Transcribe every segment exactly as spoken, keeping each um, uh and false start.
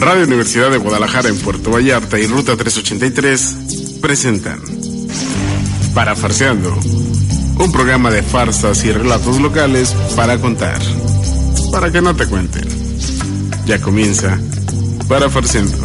Radio Universidad de Guadalajara en Puerto Vallarta y Ruta trescientos ochenta y tres presentan Parafarseando, un programa de farsas y relatos locales para contar, para que no te cuenten. Ya comienza Parafarseando.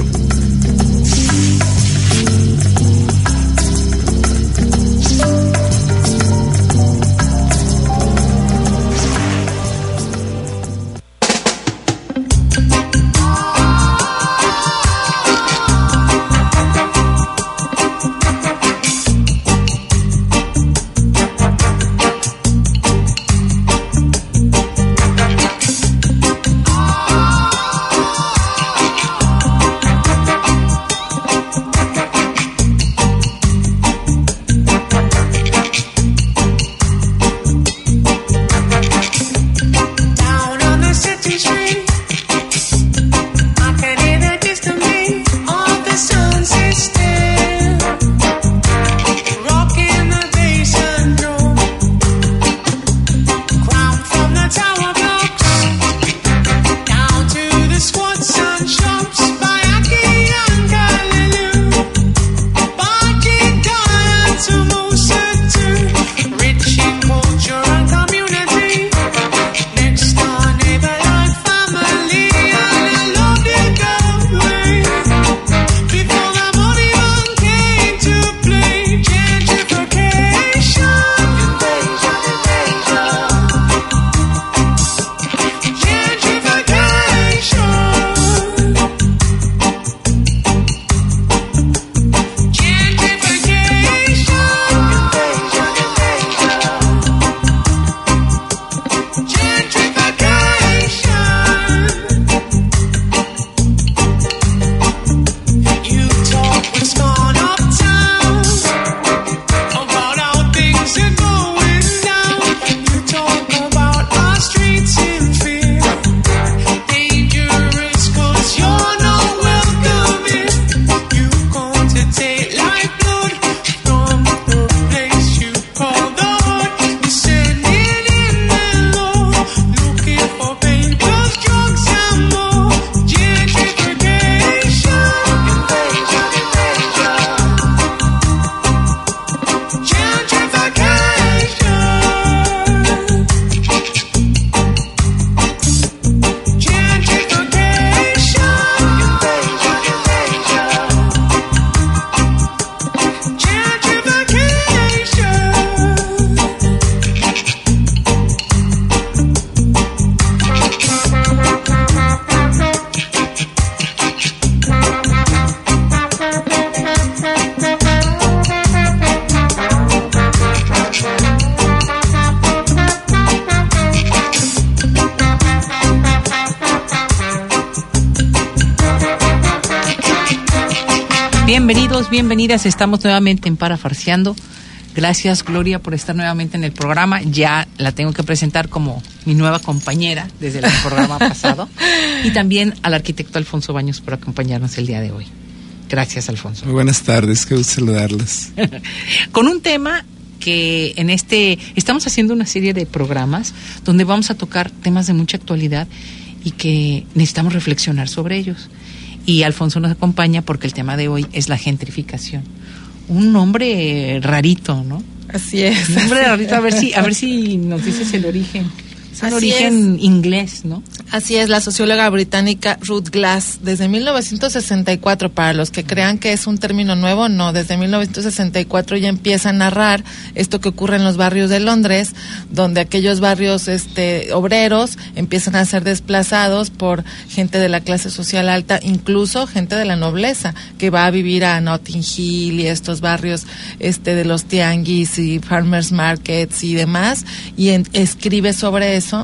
Bienvenidos, bienvenidas, estamos nuevamente en Parafarseando. Gracias, Gloria, por estar nuevamente en el programa. Ya la tengo que presentar como mi nueva compañera desde el programa pasado. Y también al arquitecto Alfonso Baños por acompañarnos el día de hoy. Gracias, Alfonso. Muy buenas tardes, qué gusto saludarlos. Con un tema que en este... Estamos haciendo una serie de programas donde vamos a tocar temas de mucha actualidad y que necesitamos reflexionar sobre ellos. Y Alfonso nos acompaña porque el tema de hoy es la gentrificación. Un nombre rarito, ¿no? Así es. Un nombre rarito, a ver si, a ver si nos dices el origen. Es un Así origen es. inglés, ¿no? Así es, la socióloga británica Ruth Glass, desde mil novecientos sesenta y cuatro, para los que crean que es un término nuevo, no, desde mil novecientos sesenta y cuatro ya empieza a narrar esto que ocurre en los barrios de Londres, donde aquellos barrios este, obreros empiezan a ser desplazados por gente de la clase social alta, incluso gente de la nobleza, que va a vivir a Notting Hill y estos barrios este, de los tianguis y farmers markets y demás, y en, escribe sobre eso.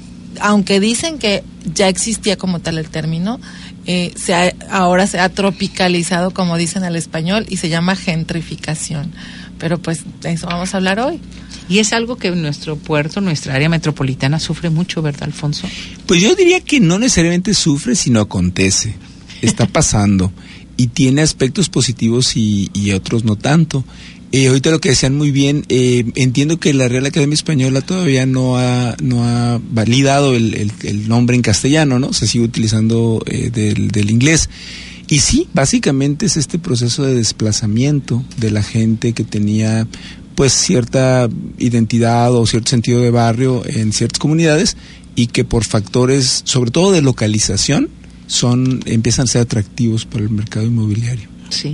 Aunque dicen que ya existía como tal el término, eh, se ha, ahora se ha tropicalizado, como dicen al español, y se llama gentrificación. Pero pues de eso vamos a hablar hoy. Y es algo que nuestro puerto, nuestra área metropolitana sufre mucho, ¿verdad, Alfonso? Pues yo diría que no necesariamente sufre, sino acontece. Está pasando y tiene aspectos positivos y, y otros no tanto. Eh, ahorita lo que decían muy bien, eh, entiendo que la Real Academia Española todavía no ha no ha validado el, el, el nombre en castellano, ¿no? Se sigue utilizando eh, del, del inglés. Y sí, básicamente es este proceso de desplazamiento de la gente que tenía pues cierta identidad o cierto sentido de barrio en ciertas comunidades y que por factores, sobre todo de localización, son empiezan a ser atractivos para el mercado inmobiliario. Sí.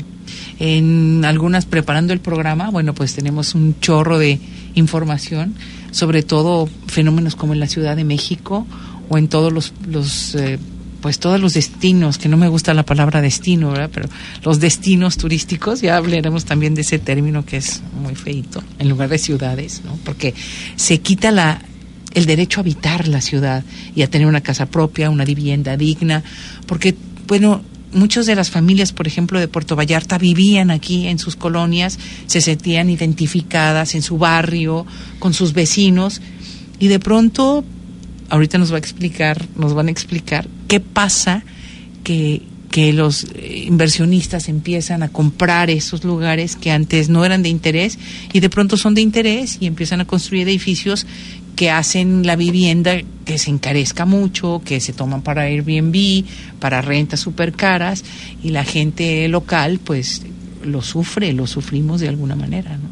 En algunas, preparando el programa, bueno, pues tenemos un chorro de información, sobre todo fenómenos como en la Ciudad de México o en todos los, los eh, pues todos los destinos, que no me gusta la palabra destino, ¿verdad? Pero los destinos turísticos, ya hablaremos también de ese término que es muy feito, en lugar de ciudades, ¿no? Porque se quita la el derecho a habitar la ciudad y a tener una casa propia, una vivienda digna, porque, bueno, muchas de las familias, por ejemplo, de Puerto Vallarta vivían aquí en sus colonias, se sentían identificadas en su barrio, con sus vecinos, y de pronto, ahorita nos va a explicar, nos van a explicar qué pasa que, que los inversionistas empiezan a comprar esos lugares que antes no eran de interés y de pronto son de interés y empiezan a construir edificios que hacen la vivienda que se encarezca mucho, que se toman para Airbnb, para rentas súper caras, y la gente local pues lo sufre, lo sufrimos de alguna manera, ¿no?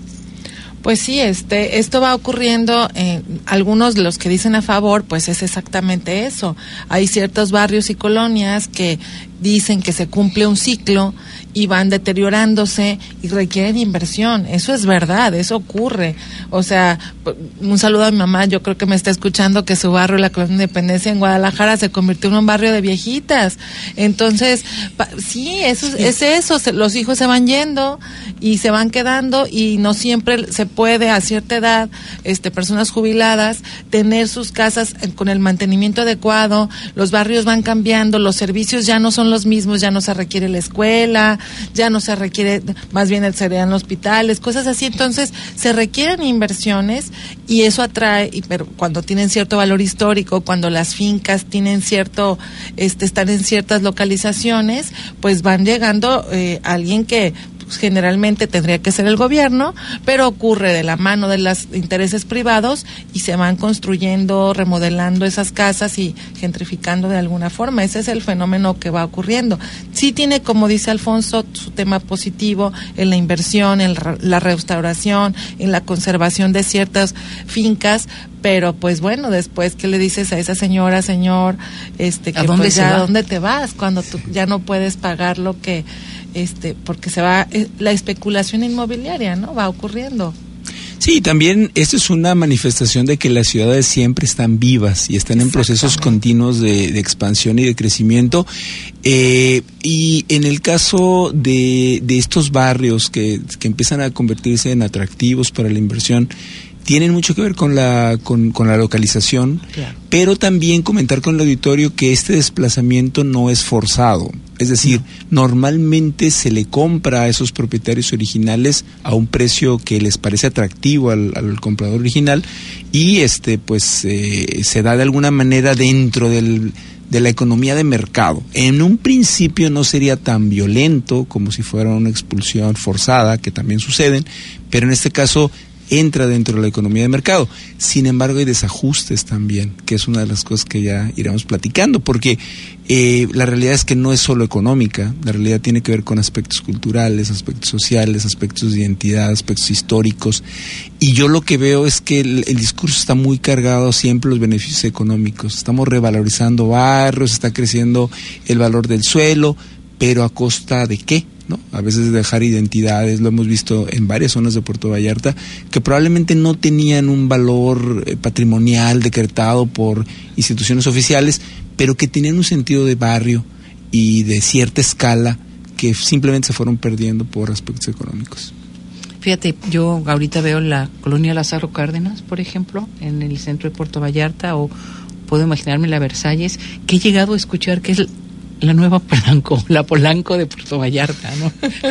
Pues sí, este, esto va ocurriendo. Eh, algunos de los que dicen a favor, pues es exactamente eso. Hay ciertos barrios y colonias que dicen que se cumple un ciclo y van deteriorándose y requieren inversión. Eso es verdad, eso ocurre. O sea, un saludo a mi mamá, yo creo que me está escuchando, que su barrio, la Colonia Independencia en Guadalajara, se convirtió en un barrio de viejitas. Entonces, pa, sí, eso sí. es eso, se, los hijos se van yendo y se van quedando y no siempre se puede a cierta edad, este, personas jubiladas, tener sus casas con el mantenimiento adecuado. Los barrios van cambiando, los servicios ya no son los mismos, ya no se requiere la escuela, ya no se requiere, más bien serían hospitales, cosas así. Entonces se requieren inversiones y eso atrae, y, pero cuando tienen cierto valor histórico, cuando las fincas tienen cierto, este, están en ciertas localizaciones, pues van llegando eh, alguien que generalmente tendría que ser el gobierno, pero ocurre de la mano de los intereses privados y se van construyendo, remodelando esas casas y gentrificando de alguna forma. Ese es el fenómeno que va ocurriendo. Sí tiene, como dice Alfonso, su tema positivo en la inversión, en la restauración, en la conservación de ciertas fincas, pero pues bueno, después, ¿qué le dices a esa señora, señor, este, que ¿A dónde pues se ya, va? ¿a dónde te vas cuando tú ya no puedes pagar lo que, este, porque se va, eh, la especulación inmobiliaria, ¿no? Va ocurriendo. Sí, también esto es una manifestación de que las ciudades siempre están vivas y están en procesos continuos de, de expansión y de crecimiento. Eh, y en el caso de, de estos barrios que, que empiezan a convertirse en atractivos para la inversión, tienen mucho que ver con la con, con la localización, claro. Pero también comentar con el auditorio que este desplazamiento no es forzado. Es decir, no. Normalmente se le compra a esos propietarios originales a un precio que les parece atractivo al, al comprador original y este pues eh, se da de alguna manera dentro del de la economía de mercado. En un principio no sería tan violento como si fuera una expulsión forzada, que también suceden, pero en este caso entra dentro de la economía de mercado. Sin embargo, hay desajustes también, que es una de las cosas que ya iremos platicando, porque eh, la realidad es que no es solo económica, la realidad tiene que ver con aspectos culturales, aspectos sociales, aspectos de identidad, aspectos históricos, y yo lo que veo es que el, el discurso está muy cargado siempre los beneficios económicos. Estamos revalorizando barrios, está creciendo el valor del suelo, pero ¿a costa de qué? ¿No? A veces dejar identidades, lo hemos visto en varias zonas de Puerto Vallarta, que probablemente no tenían un valor eh, patrimonial decretado por instituciones oficiales, pero que tenían un sentido de barrio y de cierta escala que simplemente se fueron perdiendo por aspectos económicos. Fíjate, yo ahorita veo la colonia Lázaro Cárdenas, por ejemplo, en el centro de Puerto Vallarta, o puedo imaginarme la Versalles, que he llegado a escuchar que es la nueva Polanco, la Polanco de Puerto Vallarta, ¿no?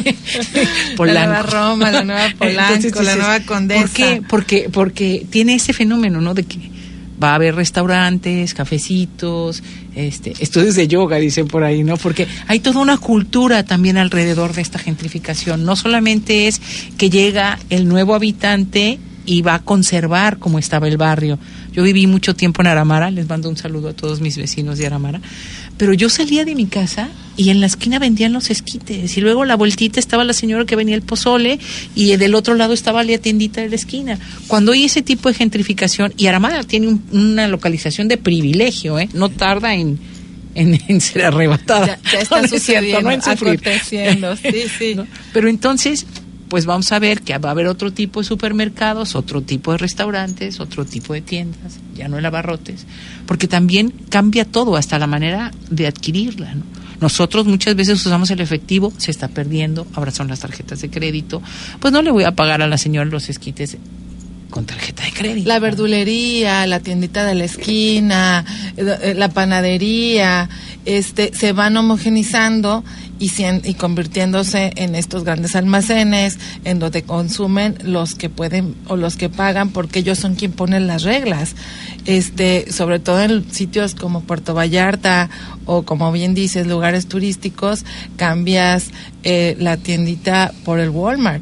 Polanco. La nueva Roma, la nueva Polanco, entonces, entonces, la nueva Condesa. ¿Por qué? Porque, porque tiene ese fenómeno, ¿no? De que va a haber restaurantes, cafecitos, este, estudios de yoga, dicen por ahí, ¿no? Porque hay toda una cultura también alrededor de esta gentrificación. No solamente es que llega el nuevo habitante y va a conservar como estaba el barrio. Yo viví mucho tiempo en Aramara, les mando un saludo a todos mis vecinos de Aramara, pero yo salía de mi casa y en la esquina vendían los esquites, y luego la vueltita estaba la señora que venía el pozole, y del otro lado estaba la tiendita de la esquina. Cuando hay ese tipo de gentrificación, y Aramara tiene un, una localización de privilegio, ¿eh? No tarda en, en, en ser arrebatada. Ya, ya está no, sucediendo, no en sufrir. aconteciendo, sí, sí. ¿No? Pero entonces, pues vamos a ver que va a haber otro tipo de supermercados, otro tipo de restaurantes, otro tipo de tiendas, ya no el abarrotes, porque también cambia todo, hasta la manera de adquirirla, ¿no? Nosotros muchas veces usamos el efectivo, se está perdiendo, ahora son las tarjetas de crédito, pues no le voy a pagar a la señora los esquites con tarjeta de crédito. La verdulería, la tiendita de la esquina, la panadería, este, se van homogenizando y, y convirtiéndose en estos grandes almacenes en donde consumen los que pueden o los que pagan, porque ellos son quien ponen las reglas. Este, sobre todo en sitios como Puerto Vallarta o, como bien dices, lugares turísticos, cambias eh, la tiendita por el Walmart.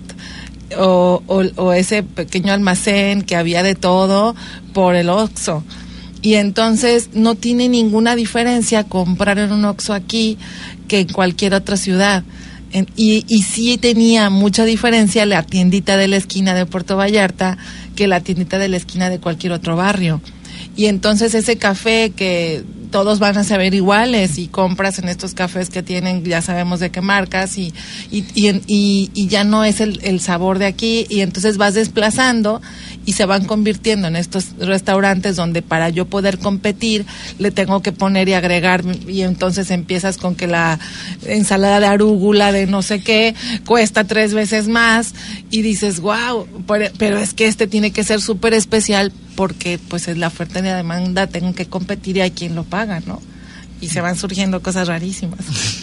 O, o, o ese pequeño almacén que había de todo por el Oxxo, y entonces no tiene ninguna diferencia comprar en un Oxxo aquí que en cualquier otra ciudad. En, y, y sí tenía mucha diferencia la tiendita de la esquina de Puerto Vallarta que la tiendita de la esquina de cualquier otro barrio. Y entonces ese café que todos van a saber iguales, y compras en estos cafés que tienen, ya sabemos de qué marcas, y y y, y, y ya no es el, el sabor de aquí, y entonces vas desplazando y se van convirtiendo en estos restaurantes donde para yo poder competir le tengo que poner y agregar, y entonces empiezas con que la ensalada de arúgula de no sé qué cuesta tres veces más, y dices, wow, pero es que este tiene que ser súper especial porque pues es la oferta y la demanda, tengo que competir y hay quien lo paga, ¿no? Y se van surgiendo cosas rarísimas.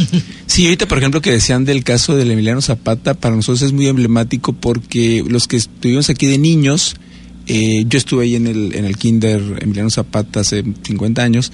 Sí, ahorita por ejemplo que decían del caso del Emiliano Zapata, para nosotros es muy emblemático porque los que estuvimos aquí de niños, eh, yo estuve ahí en el, en el kinder Emiliano Zapata hace cincuenta años,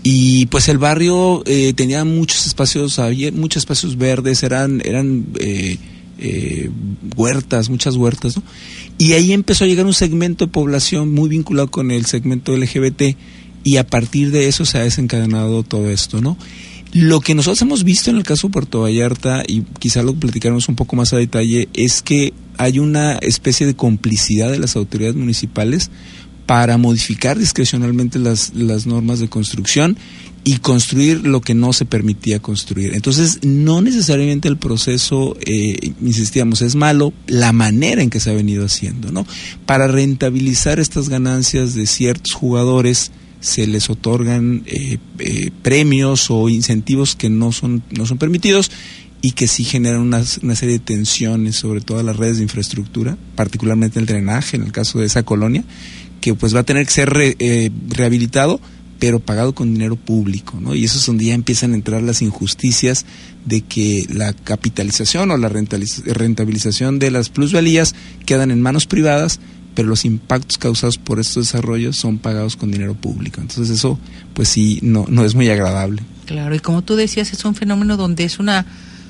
y pues el barrio eh, tenía muchos espacios, había muchos espacios verdes, eran, eran eh, eh, huertas, muchas huertas, ¿no? Y ahí empezó a llegar un segmento de población muy vinculado con el segmento L G B T, y a partir de eso se ha desencadenado todo esto, ¿no? Lo que nosotros hemos visto en el caso de Puerto Vallarta, y quizá lo platicaremos un poco más a detalle, es que hay una especie de complicidad de las autoridades municipales para modificar discrecionalmente las, las normas de construcción y construir lo que no se permitía construir. Entonces, no necesariamente el proceso, eh, insistíamos, es malo, la manera en que se ha venido haciendo, ¿no? Para rentabilizar estas ganancias de ciertos jugadores, se les otorgan eh, eh, premios o incentivos que no son, no son permitidos, y que sí generan una, una serie de tensiones sobre todas las redes de infraestructura, particularmente el drenaje, en el caso de esa colonia, que pues va a tener que ser re, eh, rehabilitado, pero pagado con dinero público, ¿no? Y eso es donde ya empiezan a entrar las injusticias de que la capitalización o la rentabilización de las plusvalías quedan en manos privadas, pero los impactos causados por estos desarrollos son pagados con dinero público. Entonces eso, pues sí, no, no es muy agradable. Claro, y como tú decías, es un fenómeno donde es una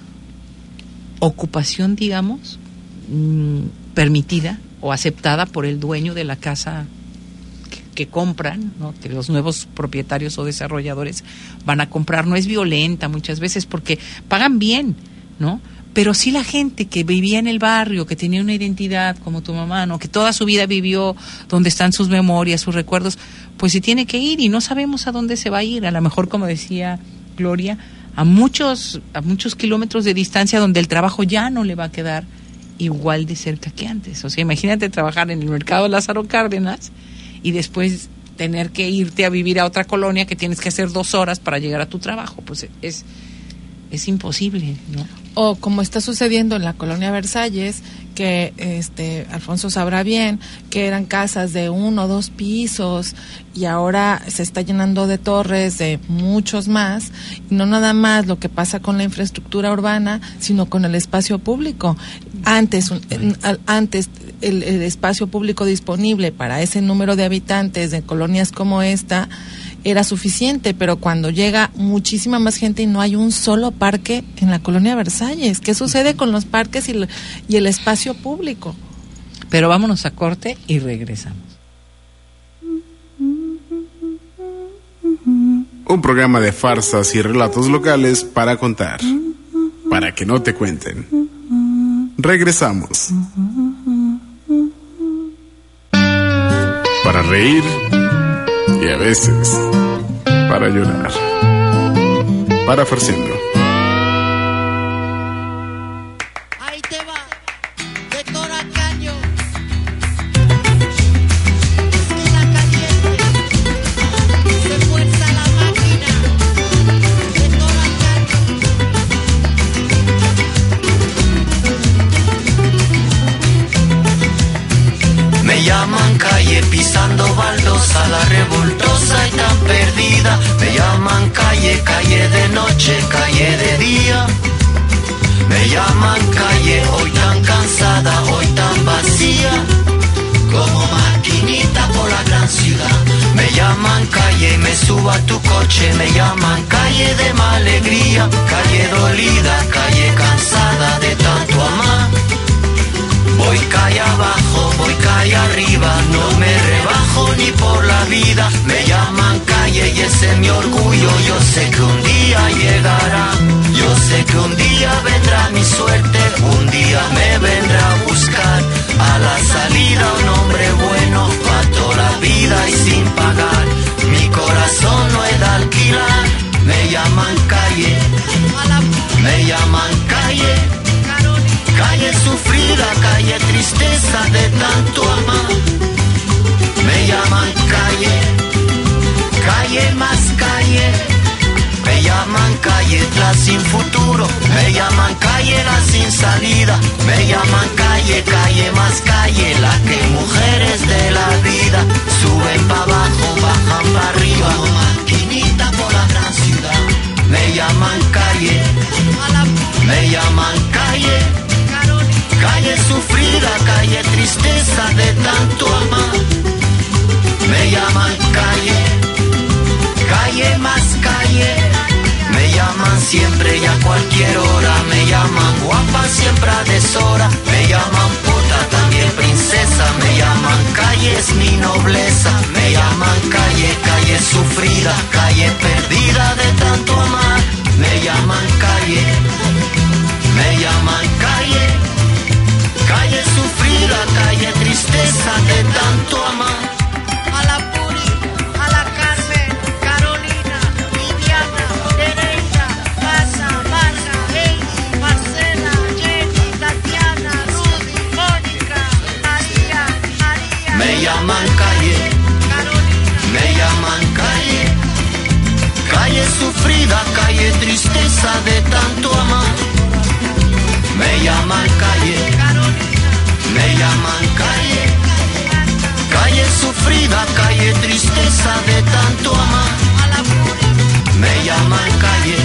ocupación, digamos, mmm, permitida o aceptada por el dueño de la casa que, que compran, ¿no? Que los nuevos propietarios o desarrolladores van a comprar. No es violenta muchas veces porque pagan bien, ¿no? Pero sí la gente que vivía en el barrio, que tenía una identidad como tu mamá, ¿no? Que toda su vida vivió donde están sus memorias, sus recuerdos, pues se tiene que ir y no sabemos a dónde se va a ir. A lo mejor, como decía Gloria, a muchos, a muchos kilómetros de distancia donde el trabajo ya no le va a quedar igual de cerca que antes. O sea, imagínate trabajar en el mercado Lázaro Cárdenas y después tener que irte a vivir a otra colonia que tienes que hacer dos horas para llegar a tu trabajo. Pues es, es imposible, ¿no? O como está sucediendo en la colonia Versalles, que este Alfonso sabrá bien, que eran casas de uno o dos pisos y ahora se está llenando de torres de muchos más, y no nada más lo que pasa con la infraestructura urbana, sino con el espacio público. Antes, un, antes el, el espacio público disponible para ese número de habitantes de colonias como esta era suficiente, pero cuando llega muchísima más gente y no hay un solo parque en la colonia Versalles, ¿qué sucede con los parques y el, y el espacio público? Pero vámonos a corte y regresamos. Un programa de farsas y relatos locales para contar, para que no te cuenten. Regresamos. Para reír y a veces para llorar. Para Farciendo. Ahí te va, de Toracaño. Esquina caliente. Se fuerza la máquina. De Toracaño. Me llaman calle pisando baldosa, la revoltosa y tan perdida. Me llaman calle, calle de noche, calle de día. Me llaman calle, hoy tan cansada, hoy tan vacía, como maquinita por la gran ciudad. Me llaman calle y me subo a tu coche. Me llaman calle de mala alegría, calle dolida, calle cansada de tanto amar. Voy calle abajo, voy calle arriba, no me rebajo ni por la vida. Me llaman calle y ese es mi orgullo, yo sé que un día llegará. Yo sé que un día vendrá mi suerte, un día me vendrá a buscar. A la salida un hombre bueno, pa' toda la vida y sin pagar. Mi corazón no es de alquilar. Me llaman calle, me llaman calle. Calle sufrida, calle tristeza de tanto amar. Me llaman calle, calle más calle. Me llaman calle la sin futuro. Me llaman calle la sin salida. Me llaman calle, calle más calle. La que mujeres de la vida suben pa' abajo, bajan pa' arriba, como maquinita por la gran ciudad. Me llaman calle, me llaman calle. Calle sufrida, calle tristeza de tanto amar. Me llaman calle, calle más calle. Me llaman siempre y a cualquier hora. Me llaman guapa siempre a deshora. Me llaman puta también princesa. Me llaman calle es mi nobleza. Me llaman calle, calle sufrida, calle perdida de tanto amar. Me llaman calle, me llaman calle. Calle sufrida, calle tristeza de tanto amar. A la Puri, a la Carmen, Carolina, Viviana, Teresa, Casa, Marga, Heidi, Marcela, Jenny, Tatiana, Rudy, Mónica, María, María. Me llaman calle, Carolina, me llaman calle. Calle sufrida, calle tristeza de tanto amar. Me llaman calle, me llaman calle. Calle sufrida, calle tristeza de tanto amar. Me llaman calle,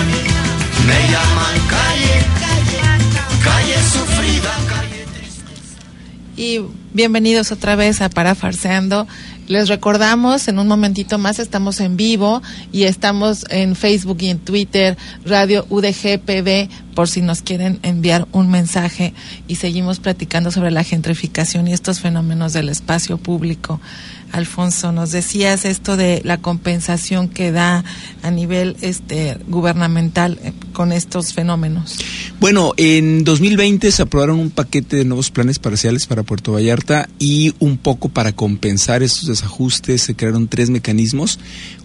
me llaman calle. Calle sufrida, calle tristeza. Y bienvenidos otra vez a Parafarseando. Les recordamos, en un momentito más estamos en vivo y estamos en Facebook y en Twitter, Radio U D G P B, por si nos quieren enviar un mensaje, y seguimos platicando sobre la gentrificación y estos fenómenos del espacio público. Alfonso, nos decías esto de la compensación que da a nivel este gubernamental eh, con estos fenómenos. Bueno, en dos mil veinte se aprobaron un paquete de nuevos planes parciales para Puerto Vallarta, y un poco para compensar estos desajustes se crearon tres mecanismos.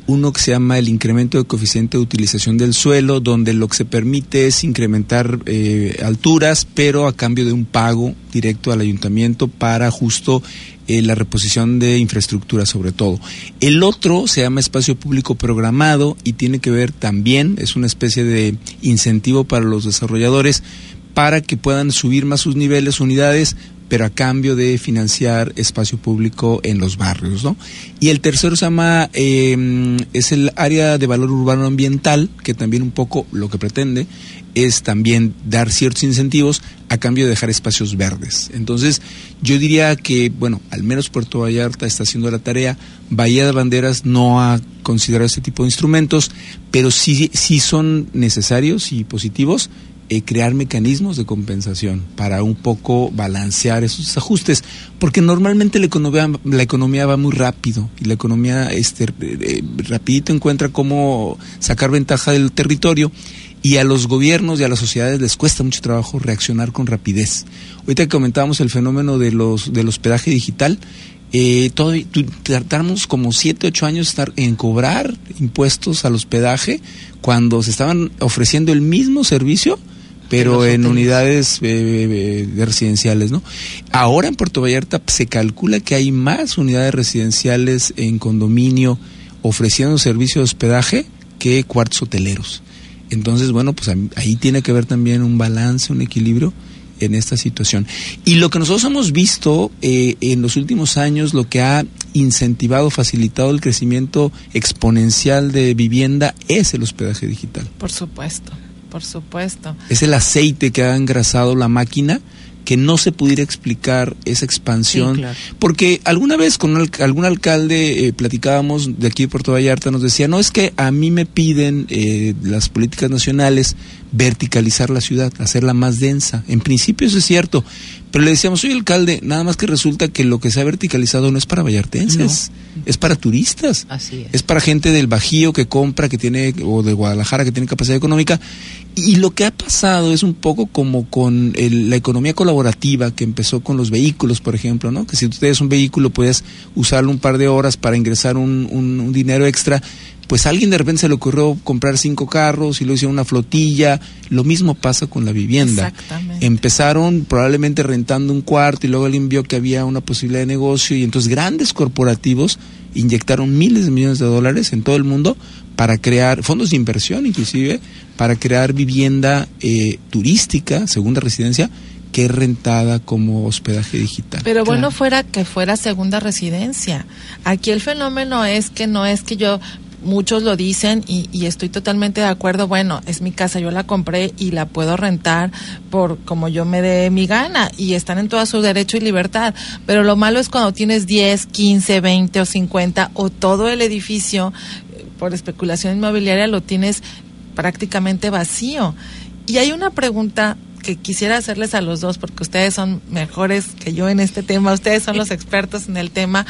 uno que se llama el incremento de coeficiente de utilización del suelo, donde lo que se permite es incrementar eh, alturas, pero a cambio de un pago directo al ayuntamiento para justo eh, la reposición de infraestructura sobre todo. El otro se llama espacio público programado y tiene que ver también, es una especie de incentivo para los desarrolladores para que puedan subir más sus niveles, unidades, pero a cambio de financiar espacio público en los barrios, ¿no? Y el tercero se llama, eh, es el área de valor urbano ambiental, que también un poco lo que pretende es también dar ciertos incentivos a cambio de dejar espacios verdes. Entonces, yo diría que, bueno, al menos Puerto Vallarta está haciendo la tarea. Bahía de Banderas no ha considerado este tipo de instrumentos, pero sí, sí son necesarios y positivos. Eh, crear mecanismos de compensación para un poco balancear esos ajustes, porque normalmente la economía, la economía va muy rápido y la economía este, eh, rapidito encuentra cómo sacar ventaja del territorio, y a los gobiernos y a las sociedades les cuesta mucho trabajo reaccionar con rapidez. Ahorita que comentábamos el fenómeno de los del hospedaje digital, eh, todo, tardamos como siete, ocho años estar en cobrar impuestos al hospedaje cuando se estaban ofreciendo el mismo servicio, pero en unidades eh, eh, residenciales, ¿no? Ahora en Puerto Vallarta se calcula que hay más unidades residenciales en condominio ofreciendo servicio de hospedaje que cuartos hoteleros. Entonces, bueno, pues ahí tiene que haber también un balance, un equilibrio en esta situación. Y lo que nosotros hemos visto eh, en los últimos años, lo que ha incentivado, facilitado el crecimiento exponencial de vivienda es el hospedaje digital. Por supuesto. Por supuesto. Es el aceite que ha engrasado la máquina, que no se pudiera explicar esa expansión. Sí, claro. Porque alguna vez con un, algún alcalde eh, platicábamos de aquí de Puerto Vallarta, nos decía, no, es que a mí me piden eh, las políticas nacionales verticalizar la ciudad, hacerla más densa. En principio eso es cierto, pero le decíamos, soy alcalde, nada más que resulta que lo que se ha verticalizado no es para vallartenses, no. Es para turistas. Así es. Es para gente del Bajío que compra, que tiene, o de Guadalajara que tiene capacidad económica. Y lo que ha pasado es un poco como con el, la economía colaborativa que empezó con los vehículos, por ejemplo, ¿no? Que si tú tienes un vehículo puedes usarlo un par de horas para ingresar un, un, un dinero extra. Pues a alguien de repente se le ocurrió comprar cinco carros y lo hicieron una flotilla. Lo mismo pasa con la vivienda. Exactamente. Empezaron probablemente rentando un cuarto y luego alguien vio que había una posibilidad de negocio y entonces grandes corporativos inyectaron miles de millones de dólares en todo el mundo para crear, fondos de inversión inclusive, para crear vivienda eh, turística, segunda residencia, que es rentada como hospedaje digital. Pero bueno, claro. Fuera que fuera segunda residencia. Aquí el fenómeno es que no es que yo... Muchos lo dicen y, y estoy totalmente de acuerdo. Bueno, es mi casa, yo la compré y la puedo rentar por como yo me dé mi gana y están en todo su derecho y libertad. Pero lo malo es cuando tienes diez, quince, veinte o cincuenta o todo el edificio por especulación inmobiliaria lo tienes prácticamente vacío. Y hay una pregunta que quisiera hacerles a los dos porque ustedes son mejores que yo en este tema, ustedes son los expertos en el tema.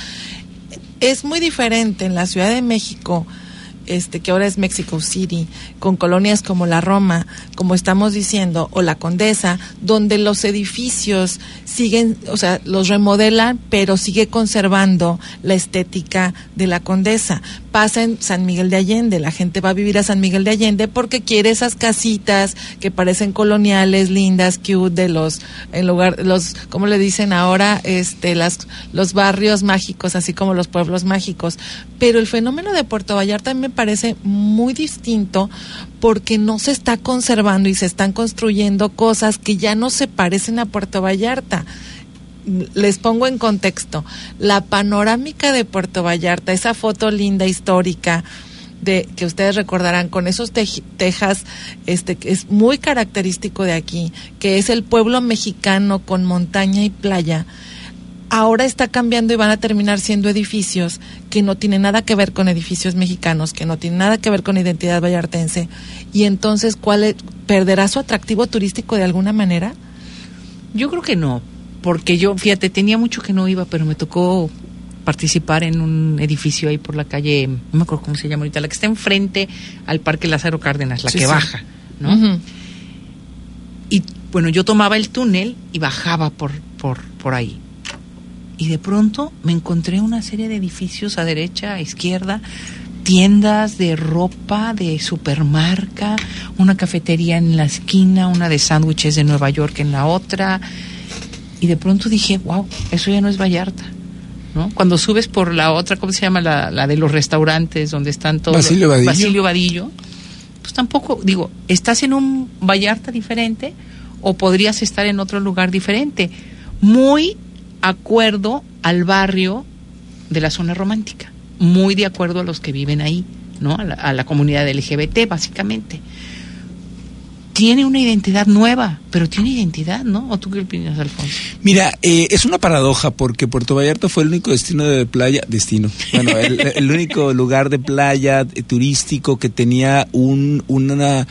Es muy diferente en la Ciudad de México, este que ahora es Mexico City, con colonias como la Roma, como estamos diciendo, o la Condesa, donde los edificios siguen, o sea, los remodelan, pero sigue conservando la estética de la Condesa. Pasa en San Miguel de Allende, la gente va a vivir a San Miguel de Allende porque quiere esas casitas que parecen coloniales, lindas, cute, de los, en lugar, los, ¿cómo le dicen ahora? Este, las, los barrios mágicos, así como los pueblos mágicos. Pero el fenómeno de Puerto Vallarta a mí me parece muy distinto porque no se está conservando y se están construyendo cosas que ya no se parecen a Puerto Vallarta. Les pongo en contexto, la panorámica de Puerto Vallarta, esa foto linda histórica de que ustedes recordarán con esos tej- tejas, este que es muy característico de aquí, que es el pueblo mexicano con montaña y playa. Ahora está cambiando y van a terminar siendo edificios que no tienen nada que ver con edificios mexicanos, que no tienen nada que ver con identidad vallartense. Y entonces, ¿cuál es, perderá su atractivo turístico de alguna manera? Yo creo que no, porque yo, fíjate, tenía mucho que no iba, pero me tocó participar en un edificio ahí por la calle, no me acuerdo cómo se llama ahorita, la que está enfrente al Parque Lázaro Cárdenas, la sí, que sí. baja, ¿no? Uh-huh. Y bueno, yo tomaba el túnel y bajaba por, por, por ahí. Y de pronto me encontré una serie de edificios a derecha, a izquierda, tiendas de ropa, de supermarca, una cafetería en la esquina, una de sándwiches de Nueva York en la otra. Y de pronto dije, wow, eso ya no es Vallarta, ¿no? Cuando subes por la otra, ¿cómo se llama? La, la de los restaurantes, donde están todos. Basilio Vadillo. Basilio Vadillo. Pues tampoco, digo, estás en un Vallarta diferente o podrías estar en otro lugar diferente. Muy acuerdo al barrio de la zona romántica. Muy de acuerdo a los que viven ahí, ¿no? A la, a la comunidad L G B T, básicamente. Tiene una identidad nueva, pero tiene identidad, ¿no? ¿O tú qué opinas, Alfonso? Mira, eh, es una paradoja porque Puerto Vallarta fue el único destino de playa, destino, bueno, el, el único lugar de playa eh, turístico que tenía un, una,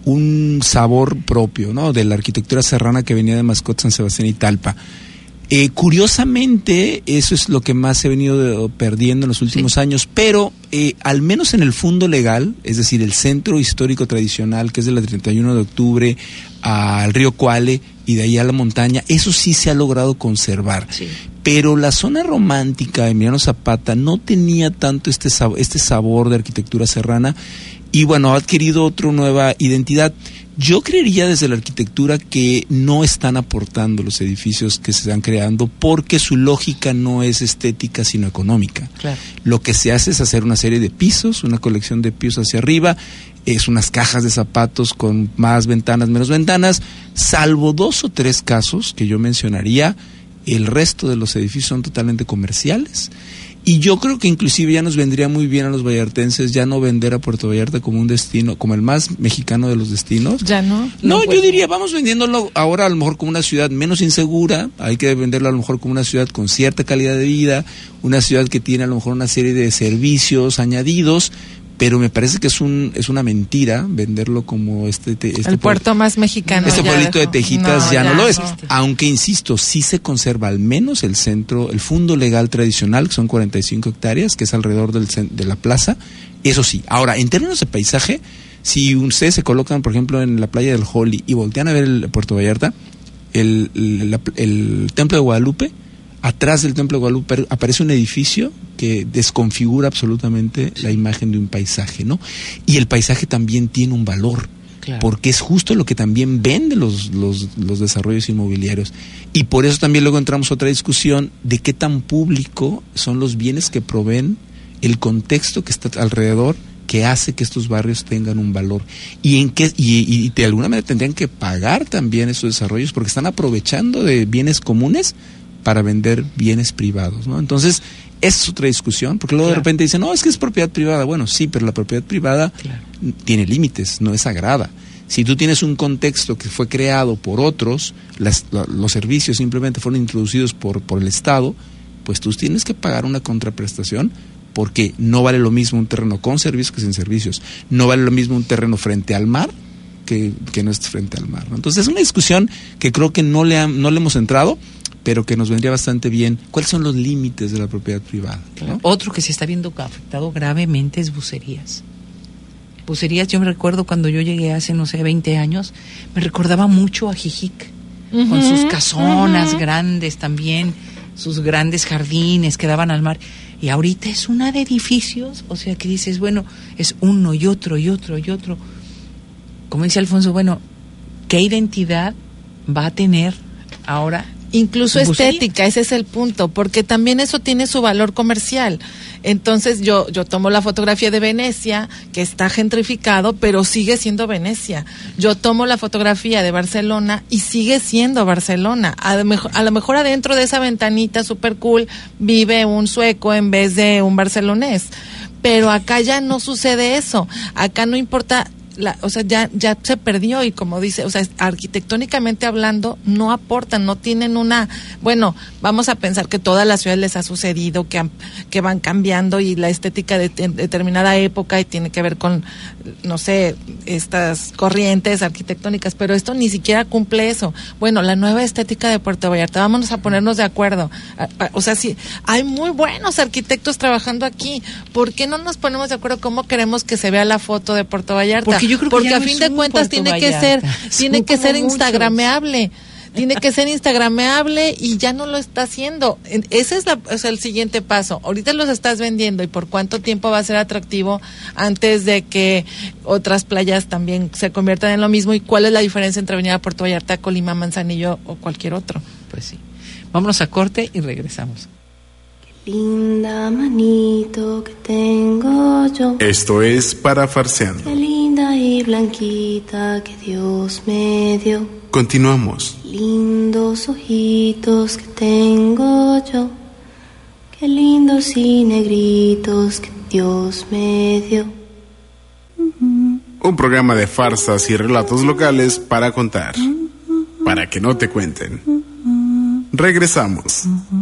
un sabor propio, ¿no? De la arquitectura serrana que venía de Mascot, San Sebastián y Talpa. Eh, curiosamente, eso es lo que más se ha venido de, perdiendo en los últimos sí. años, pero eh, al menos en el fondo legal, es decir, el centro histórico tradicional, que es de la treinta y uno de octubre al río Cuale y de ahí a la montaña, eso sí se ha logrado conservar. Sí. Pero la zona romántica de Emiliano Zapata no tenía tanto este, sab- este sabor de arquitectura serrana y bueno, ha adquirido otra nueva identidad. Yo creería desde la arquitectura que no están aportando los edificios que se están creando porque su lógica no es estética sino económica. Claro. Lo que se hace es hacer una serie de pisos, una colección de pisos hacia arriba, es unas cajas de zapatos con más ventanas, menos ventanas, salvo dos o tres casos que yo mencionaría, el resto de los edificios son totalmente comerciales. Y yo creo que inclusive ya nos vendría muy bien a los vallartenses ya no vender a Puerto Vallarta como un destino, como el más mexicano de los destinos. ¿Ya no? No, no yo pues, diría, vamos vendiéndolo ahora a lo mejor como una ciudad menos insegura, hay que venderlo a lo mejor como una ciudad con cierta calidad de vida, una ciudad que tiene a lo mejor una serie de servicios añadidos, pero me parece que es un es una mentira venderlo como este, este el puerto más mexicano. Este pueblito de Tejitas no, ya, ya no lo es, no. Aunque insisto, sí se conserva al menos el centro, el fondo legal tradicional, que son cuarenta y cinco hectáreas, que es alrededor del de la plaza. Eso sí, ahora, en términos de paisaje, si ustedes se colocan, por ejemplo, en la playa del Holly y voltean a ver el Puerto Vallarta, el, el, el, el Templo de Guadalupe, atrás del Templo de Guadalupe aparece un edificio que desconfigura absolutamente la imagen de un paisaje, ¿no? Y el paisaje también tiene un valor, claro, porque es justo lo que también vende los, los, los desarrollos inmobiliarios. Y por eso también luego entramos a otra discusión de qué tan público son los bienes que proveen el contexto que está alrededor, que hace que estos barrios tengan un valor y en qué y, y de alguna manera tendrían que pagar también esos desarrollos porque están aprovechando de bienes comunes para vender bienes privados, ¿no? Entonces, esa es otra discusión, porque luego claro, de repente dicen, no, es que es propiedad privada. Bueno, sí, pero la propiedad privada claro, tiene límites, no es sagrada. Si tú tienes un contexto que fue creado por otros, las, la, los servicios simplemente fueron introducidos por, por el Estado, pues tú tienes que pagar una contraprestación, porque no vale lo mismo un terreno con servicios que sin servicios. No vale lo mismo un terreno frente al mar que, que no esté frente al mar, ¿no? Entonces, es una discusión que creo que no le, han, no le hemos entrado, pero que nos vendría bastante bien. ¿Cuáles son los límites de la propiedad privada? ¿No? Otro que se está viendo afectado gravemente es Bucerías. Bucerías, yo me recuerdo cuando yo llegué hace, no sé, veinte años, me recordaba mucho a Jijic, uh-huh, con sus casonas uh-huh, grandes también, sus grandes jardines que daban al mar. Y ahorita es una de edificios, o sea, que dices, bueno, es uno y otro y otro y otro. Como dice Alfonso, bueno, ¿qué identidad va a tener ahora? Incluso estética, ese es el punto, porque también eso tiene su valor comercial. Entonces yo yo tomo la fotografía de Venecia, que está gentrificado, pero sigue siendo Venecia. Yo tomo la fotografía de Barcelona y sigue siendo Barcelona. A lo mejor, a lo mejor adentro de esa ventanita super cool vive un sueco en vez de un barcelonés. Pero acá ya no sucede eso. Acá no importa... La, o sea, ya ya se perdió y como dice, o sea, arquitectónicamente hablando, no aportan, no tienen una, bueno, vamos a pensar que todas las ciudades les ha sucedido, que, han, que van cambiando y la estética de, de determinada época y tiene que ver con, no sé, estas corrientes arquitectónicas, pero esto ni siquiera cumple eso. Bueno, la nueva estética de Puerto Vallarta, vámonos a ponernos de acuerdo. O sea, sí, hay muy buenos arquitectos trabajando aquí. ¿Por qué no nos ponemos de acuerdo cómo queremos que se vea la foto de Puerto Vallarta? Porque yo creo que Porque ya a no fin es de un cuentas Puerto tiene Vallarta, que ser, tiene que ser muchos. instagrameable. tiene que ser instagrameable y ya no lo está haciendo. Ese es la, o sea, el siguiente paso. Ahorita los estás vendiendo y por cuánto tiempo va a ser atractivo antes de que otras playas también se conviertan en lo mismo, y cuál es la diferencia entre Avenida Puerto Vallarta, Colima, Manzanillo o cualquier otro. Pues sí. Vámonos a corte y regresamos. Linda manito que tengo yo. Esto es Parafarseando. Qué linda y blanquita que Dios me dio. Continuamos. Lindos ojitos que tengo yo. Qué lindos y negritos que Dios me dio. Un programa de farsas y relatos locales para contar, para que no te cuenten. Regresamos.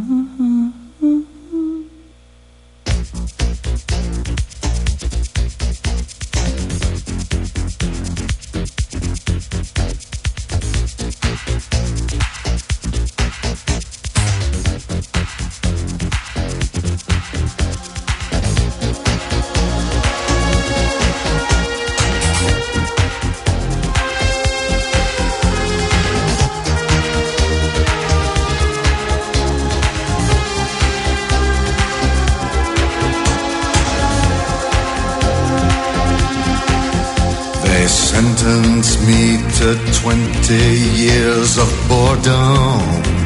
Sentence me to twenty years of boredom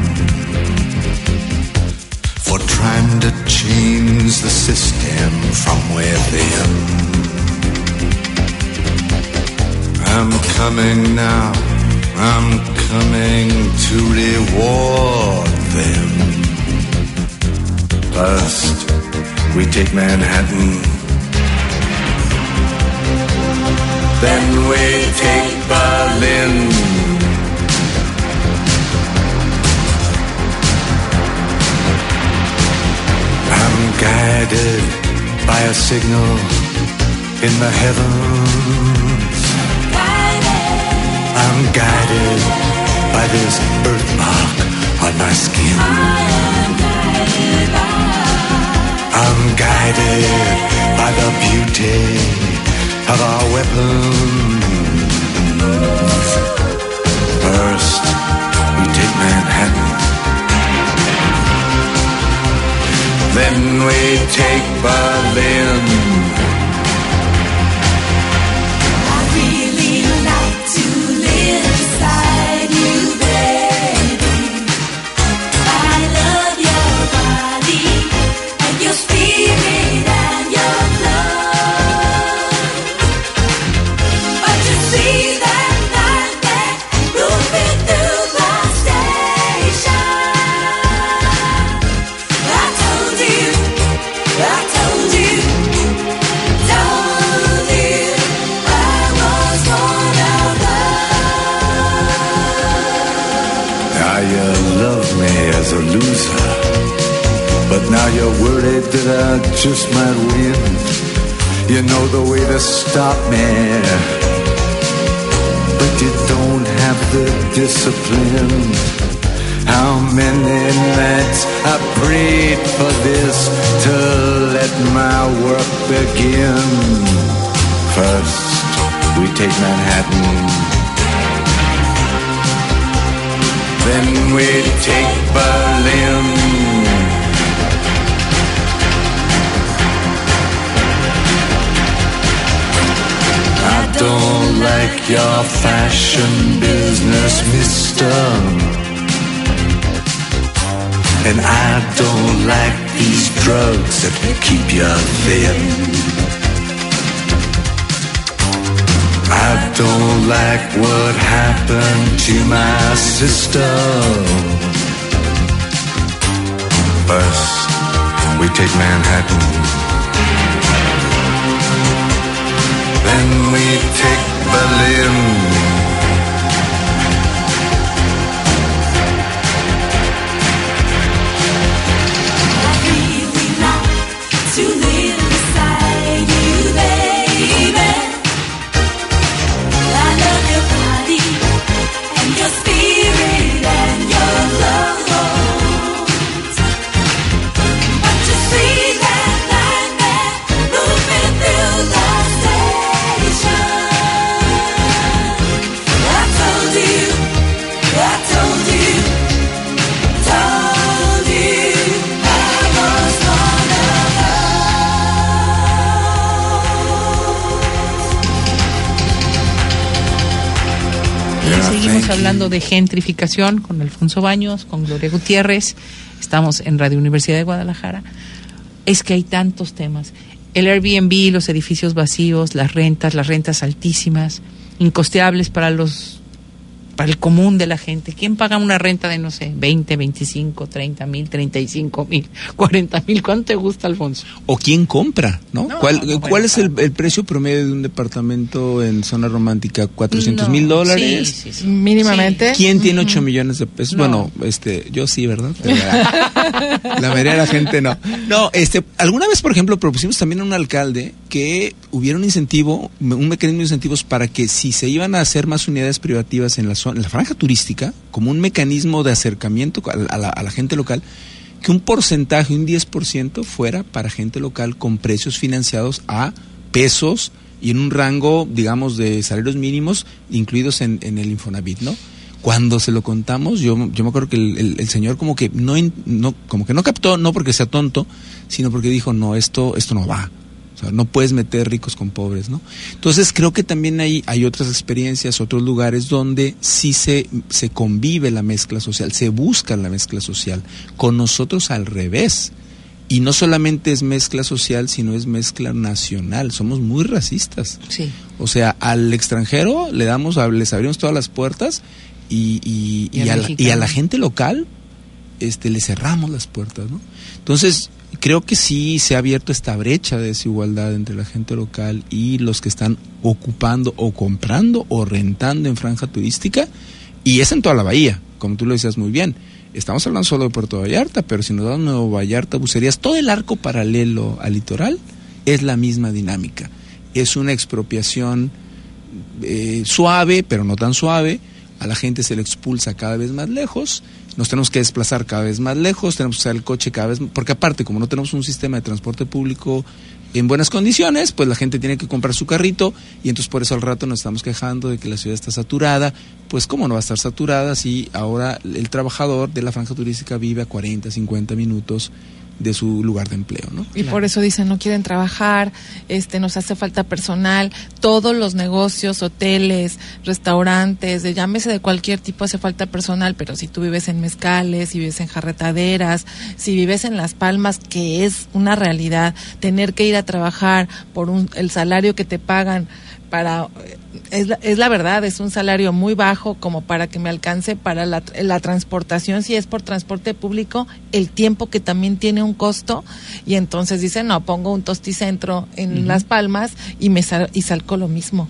for trying to change the system from within. I'm coming now, I'm coming to reward them. First, we take Manhattan. Then we take Berlin. I'm guided by a signal in the heavens. I'm guided by this birthmark on my skin. I'm guided by the beauty of our weapons. First, we take Manhattan. Then we take Berlin. I really like to live beside you, baby. I love your body and your spirit and your love. As a loser, but now you're worried that I just might win. You know the way to stop me, but you don't have the discipline. How many nights I prayed for this to let my work begin. First, we take Manhattan. Then we take Berlin. I don't like your fashion business, mister. And I don't like these drugs that keep you thin. I don't like what happened to my sister. First, we take Manhattan. Then we take Berlin. Hoy seguimos thank hablando you. de gentrificación con Alfonso Baños, con Gloria Gutiérrez. Estamos en Radio Universidad de Guadalajara. Es que hay tantos temas. El Airbnb, los edificios vacíos, las rentas, las rentas altísimas, incosteables para los para el común de la gente. ¿Quién paga una renta de, no sé, veinte, veinticinco, treinta mil, treinta y cinco mil, cuarenta mil? ¿Cuánto te gusta, Alfonso? O quién compra, ¿no? No, ¿Cuál, no, no, ¿cuál bueno, es el, el precio promedio de un departamento en zona romántica? ¿cuatrocientos mil dólares? Sí, sí, sí. Mínimamente. ¿Quién tiene ocho millones de pesos? No. Bueno, este, yo sí, ¿verdad? Pero la, la mayoría de la gente no. No, este, alguna vez, por ejemplo, propusimos también a un alcalde que hubiera un incentivo, un mecanismo de incentivos para que si se iban a hacer más unidades privativas en la zona, en la franja turística, como un mecanismo de acercamiento a la, a la, a la gente local, que un porcentaje, un diez por ciento fuera para gente local con precios financiados a pesos y en un rango, digamos, de salarios mínimos incluidos en, en el Infonavit, ¿no? Cuando se lo contamos, yo, yo me acuerdo que el, el, el señor como que no, no, como que no captó, no porque sea tonto, sino porque dijo, no, esto, esto no va. O sea, no puedes meter ricos con pobres, ¿no? Entonces creo que también hay, hay otras experiencias, otros lugares donde sí se, se convive la mezcla social, se busca la mezcla social. Con nosotros al revés. Y no solamente es mezcla social, sino es mezcla nacional. Somos muy racistas. Sí. O sea, al extranjero le damos, les abrimos todas las puertas y, y, y, Y a, al la, y a mexicano. la gente local este, le cerramos las puertas, ¿no? Entonces, creo que sí se ha abierto esta brecha de desigualdad entre la gente local y los que están ocupando o comprando o rentando en franja turística, y es en toda la bahía, como tú lo decías muy bien. Estamos hablando solo de Puerto Vallarta, pero si nos damos Nuevo Vallarta, Bucerías, todo el arco paralelo al litoral es la misma dinámica. Es una expropiación eh, suave, pero no tan suave. A la gente se le expulsa cada vez más lejos, nos tenemos que desplazar cada vez más lejos, tenemos que usar el coche cada vez, porque aparte, como no tenemos un sistema de transporte público en buenas condiciones, pues la gente tiene que comprar su carrito, y entonces por eso al rato nos estamos quejando de que la ciudad está saturada. Pues cómo no va a estar saturada si ahora el trabajador de la franja turística vive a cuarenta, cincuenta minutos de su lugar de empleo, ¿no? Y por eso dicen, no quieren trabajar, este, nos hace falta personal, todos los negocios, hoteles, restaurantes, de, llámese de cualquier tipo, hace falta personal, pero si tú vives en mezcales, si vives en jarretaderas, si vives en Las Palmas, que es una realidad, tener que ir a trabajar por un, el salario que te pagan para, es la, es la verdad, es un salario muy bajo como para que me alcance para la, la transportación, si es por transporte público, el tiempo que también tiene un costo, y entonces dicen, no, pongo un tosticentro en uh-huh. Las Palmas y me sal, y salgo lo mismo.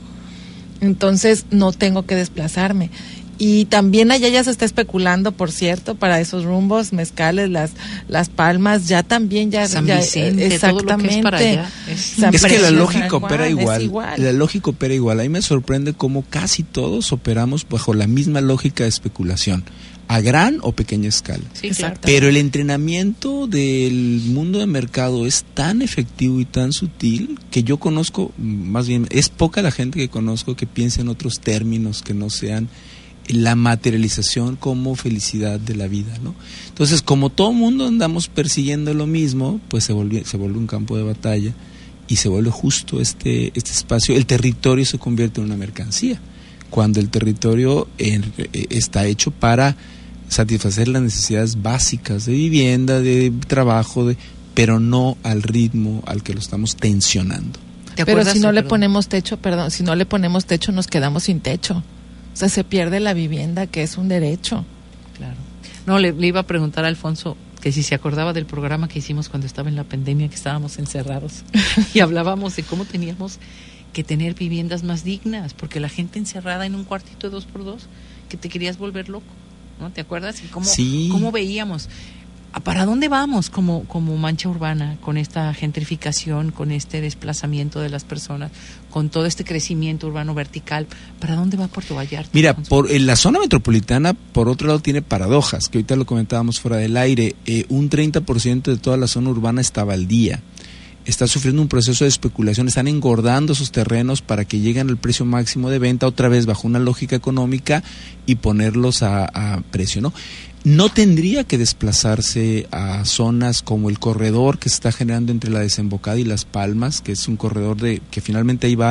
Entonces no tengo que desplazarme. Y también allá ya se está especulando, por cierto, para esos rumbos, mezcales, las las Palmas, ya también ya San ya, Vicente, exactamente. todo lo que es para allá. Es, San es que la Preciosa, lógica opera es igual, igual. La lógica opera igual. A mí me sorprende cómo casi todos operamos bajo la misma lógica de especulación, a gran o pequeña escala. Sí, claro. Pero el entrenamiento del mundo de mercado es tan efectivo y tan sutil que yo conozco, más bien, es poca la gente que conozco que piensa en otros términos que no sean la materialización como felicidad de la vida, ¿no? Entonces, como todo mundo andamos persiguiendo lo mismo, pues se vuelve, se vuelve un campo de batalla y se vuelve justo este, este espacio, el territorio se convierte en una mercancía, cuando el territorio en, eh, está hecho para satisfacer las necesidades básicas de vivienda, de trabajo, de, pero no al ritmo al que lo estamos tensionando. Pero si no le ponemos techo, perdón, si no le ponemos techo nos quedamos sin techo. O sea, se pierde la vivienda, que es un derecho. Claro. No, le, le iba a preguntar a Alfonso que si se acordaba del programa que hicimos cuando estaba en la pandemia, que estábamos encerrados y hablábamos de cómo teníamos que tener viviendas más dignas, porque la gente encerrada en un cuartito de dos por dos, que te querías volver loco, ¿no? ¿Te acuerdas? Y cómo, sí. cómo veíamos. ¿Para dónde vamos como, como mancha urbana con esta gentrificación, con este desplazamiento de las personas, con todo este crecimiento urbano vertical? ¿Para dónde va Puerto Vallarta? Mira, por en la zona metropolitana, por otro lado, tiene paradojas, que ahorita lo comentábamos fuera del aire. Eh, un treinta por ciento de toda la zona urbana estaba al día. Está sufriendo un proceso de especulación, están engordando sus terrenos para que lleguen al precio máximo de venta, otra vez bajo una lógica económica, y ponerlos a, a precio, ¿no? No tendría que desplazarse a zonas como el corredor que se está generando entre la Desembocada y Las Palmas, que es un corredor de que finalmente ahí va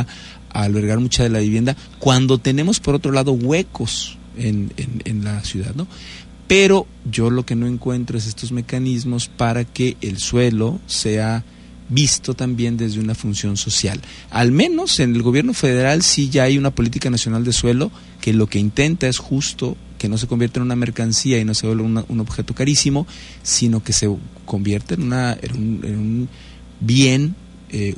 a albergar mucha de la vivienda, cuando tenemos por otro lado huecos en, en, en la ciudad, ¿no? Pero yo lo que no encuentro es estos mecanismos para que el suelo sea visto también desde una función social. Al menos en el gobierno federal sí ya hay una política nacional de suelo que lo que intenta es justo que no se convierta en una mercancía y no se vuelva una, un objeto carísimo, sino que se convierta en, una, en, un, en un bien eh,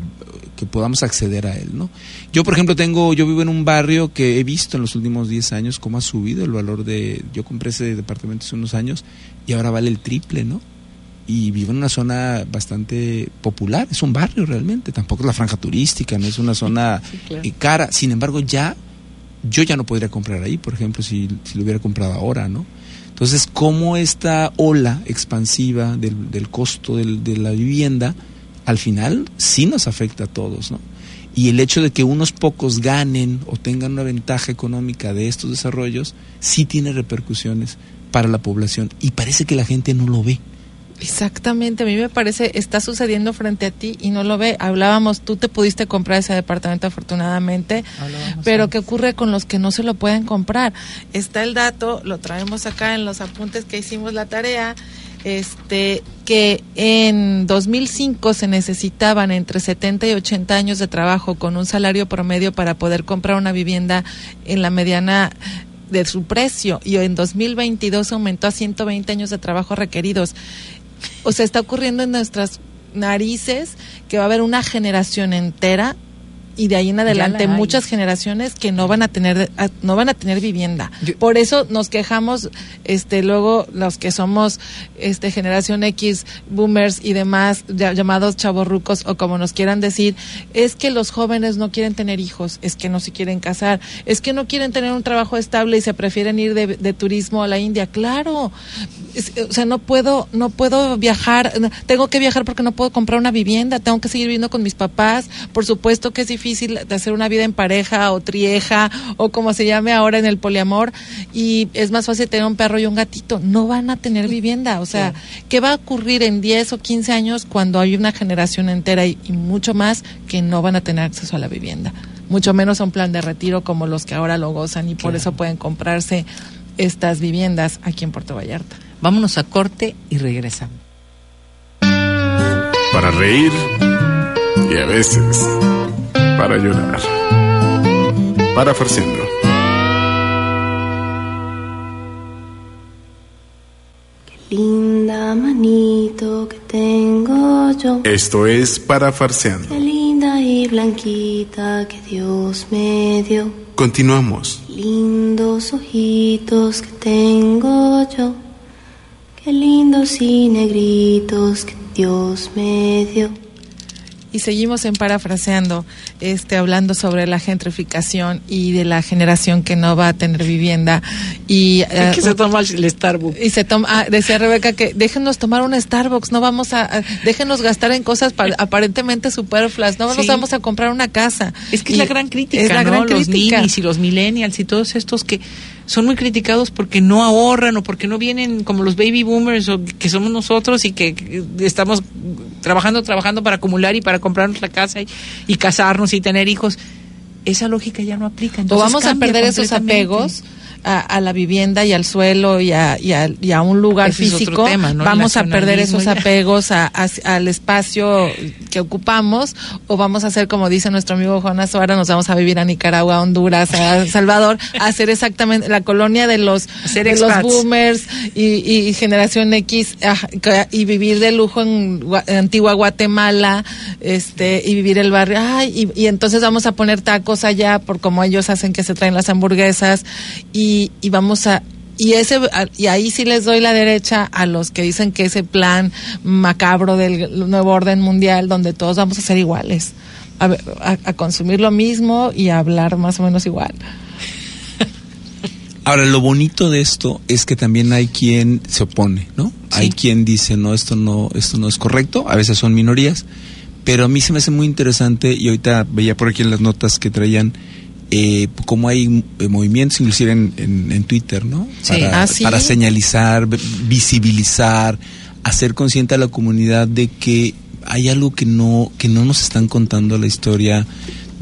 que podamos acceder a él, ¿no? Yo, por ejemplo, tengo, yo vivo en un barrio que he visto en los últimos diez años cómo ha subido el valor de, yo compré ese departamento hace unos años y ahora vale el triple, ¿no? Y vivo en una zona bastante popular, es un barrio realmente, tampoco es la franja turística, no es una zona sí, claro. eh, cara, sin embargo ya, yo ya no podría comprar ahí, por ejemplo, si, si lo hubiera comprado ahora, ¿no? Entonces, cómo esta ola expansiva del, del costo del, de la vivienda, al final sí nos afecta a todos, ¿no? Y el hecho de que unos pocos ganen o tengan una ventaja económica de estos desarrollos, sí tiene repercusiones para la población y parece que la gente no lo ve. Exactamente, a mí me parece, está sucediendo frente a ti y no lo ve. Hablábamos, tú te pudiste comprar ese departamento afortunadamente, Hablábamos pero antes. ¿Qué ocurre con los que no se lo pueden comprar? Está el dato, lo traemos acá en los apuntes que hicimos la tarea, este que en dos mil cinco se necesitaban entre setenta y ochenta años de trabajo con un salario promedio para poder comprar una vivienda en la mediana de su precio, y en dos mil veintidós aumentó a ciento veinte años de trabajo requeridos. O sea, está ocurriendo en nuestras narices que va a haber una generación entera y de ahí en adelante muchas generaciones que no van a tener no van a tener vivienda. Yo, por eso nos quejamos este luego los que somos este generación X, boomers y demás, ya, llamados chavorrucos o como nos quieran decir, es que los jóvenes no quieren tener hijos, es que no se quieren casar, es que no quieren tener un trabajo estable y se prefieren ir de, de turismo a la India. Claro, es, o sea, no puedo no puedo viajar, tengo que viajar porque no puedo comprar una vivienda, tengo que seguir viviendo con mis papás. Por supuesto que es difícil difícil de hacer una vida en pareja o trieja o como se llame ahora en el poliamor, y es más fácil tener un perro y un gatito. No van a tener vivienda, o sea, sí. ¿Qué va a ocurrir en diez o quince años cuando hay una generación entera y, y mucho más que no van a tener acceso a la vivienda? Mucho menos a un plan de retiro como los que ahora lo gozan y por claro. eso pueden comprarse estas viviendas aquí en Puerto Vallarta. Vámonos a corte y regresamos. Para reír y a veces para llorar. Para Farciendo. Qué linda manito que tengo yo. Esto es Para Farciendo. Qué linda y blanquita que Dios me dio. Continuamos. Lindos ojitos que tengo yo. Qué lindos y negritos que Dios me dio. Y seguimos en Parafraseando, este, hablando sobre la gentrificación y de la generación que no va a tener vivienda. Y uh, que se toma el Starbucks. Y se toma, ah, decía Rebeca que déjenos tomar un Starbucks, no vamos a, a déjenos gastar en cosas para, aparentemente superfluas, no sí. nos vamos a comprar una casa. Es que y es la gran crítica, es la ¿no? gran Los crítica. ninis y los millennials y todos estos que son muy criticados porque no ahorran o porque no vienen como los baby boomers o que somos nosotros y que, que estamos trabajando, trabajando para acumular y para comprarnos la casa y, y casarnos y tener hijos. Esa lógica ya no aplica. Entonces o vamos a perder esos apegos a, a la vivienda y al suelo y a, y a, y a un lugar Ese físico. Es otro tema, ¿no? Vamos a perder esos ya. apegos a, a, al espacio que ocupamos, o vamos a hacer como dice nuestro amigo Jonas Suárez, nos vamos a vivir a Nicaragua, a Honduras, a Salvador, a hacer exactamente la colonia de los, de los boomers y, y generación X, y vivir de lujo en, en Antigua Guatemala, este, y vivir el barrio. Ay, y, y entonces vamos a poner tacos allá por como ellos hacen que se traen las hamburguesas, y Y, y vamos a y ese y ahí sí les doy la derecha a los que dicen que ese plan macabro del nuevo orden mundial donde todos vamos a ser iguales, a, a, a consumir lo mismo y a hablar más o menos igual. Ahora, lo bonito de esto es que también hay quien se opone, ¿no? Sí. Hay quien dice, no, esto no, esto no es correcto, a veces son minorías, pero a mí se me hace muy interesante, y ahorita veía por aquí en las notas que traían, Eh, como hay eh, movimientos inclusive en, en, en Twitter, ¿no? Sí. Para, Ah, ¿sí? para señalizar, visibilizar, hacer consciente a la comunidad de que hay algo que no que no nos están contando la historia